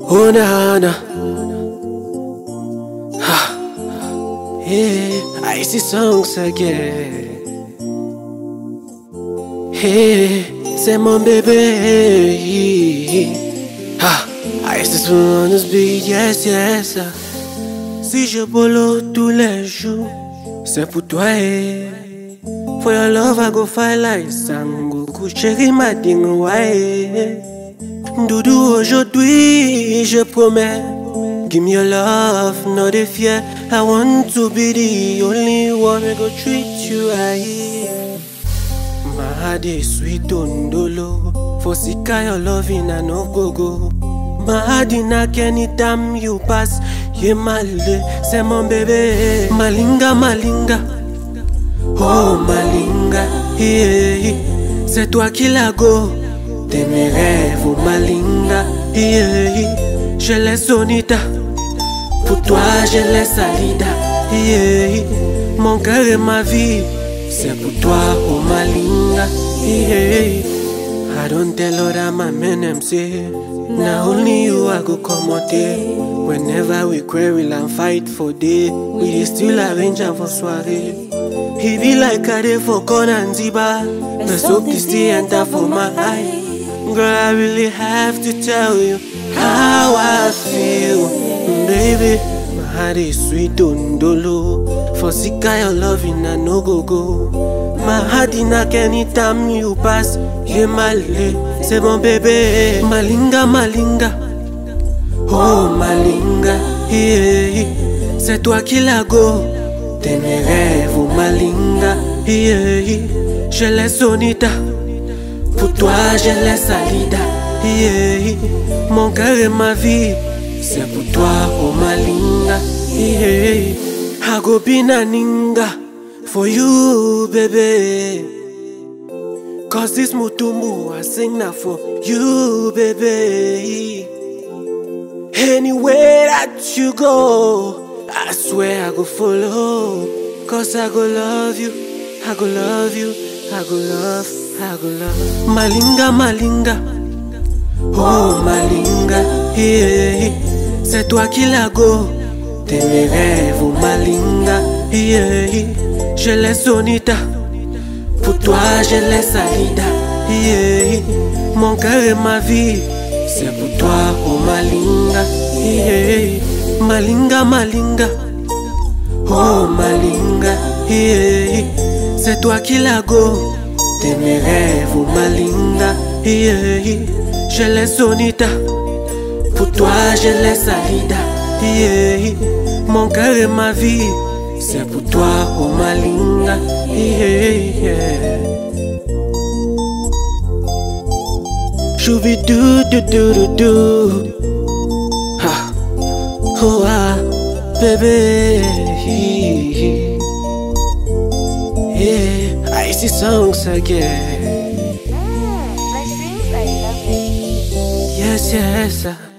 Oh Nana, ha, yeah, I see songs again. Hey, c'est mon bébé. Ha, I just wanna be, yes, yes. Si je bolo tous les jours, c'est pour toi. For your love, I go fight like Sangoku. Chérie, ma dingue, ouais. Doudou, aujourd'hui, je promets. Give me your love, not a fear. I want to be the only one who go treat you right. My heart is sweet on dolo. For sika your loving I no go. My heart in a anytime you pass. Yeah, male, c'est mon bébé. Malinga, malinga. Oh, malinga, yeah. C'est toi qui la go. T'es mes rêves, oh malinga, yeah. Je laisse Sonita. Pour toi, je laisse Alida, yeah. Mon cœur et ma vie, c'est pour toi, oh malinga, yeah. I don't tell other my men them say, now only you I go come out there. Whenever we quarrel and fight for day, we still arrange am for soiree. He be like a day for corn and ziba. The soap this tea enter for my eye. Girl, I really have to tell you how I feel, baby. My heart is sweet on dolo. For sika your loving I no go. My heart in a anytime you pass. Yeah, male, c'est mon bébé. Malinga, malinga. Oh, malinga, yeah. C'est toi qui la go. T'es mes rêves, oh malinga, yeah. Je laisse Sonita. Pour toi, je laisse Alida, yeah. Mon cœur et ma vie, c'est pour toi, oh malinga, yeah. I go be naninga for you, baby. Cause this mutumbu I sing now for you, baby. Anywhere that you go, I swear I go follow. Cause I go love you, I go love you, I go love, I go love. Malinga, malinga. Oh malinga, yeah. C'est toi qui la go. T'es mes rêves, oh malinga, yeah. Je laisse Sonita. Pour toi je laisse Alida, yeah. Mon cœur et ma vie, c'est pour toi, oh malinga, yeah. Malinga, malinga. Oh malinga, yeah. C'est toi qui la go. T'es mes rêves, oh malinga, yeah. Je laisse Sonita. Pour toi je laisse Alida, yeah. Mon cœur et ma vie, c'est pour toi, oh malinga, yeah. Choubi do do do do do. Ha. Oh ah, baby. Yeah, I see songs again. My streams are lovely. Yes, yes.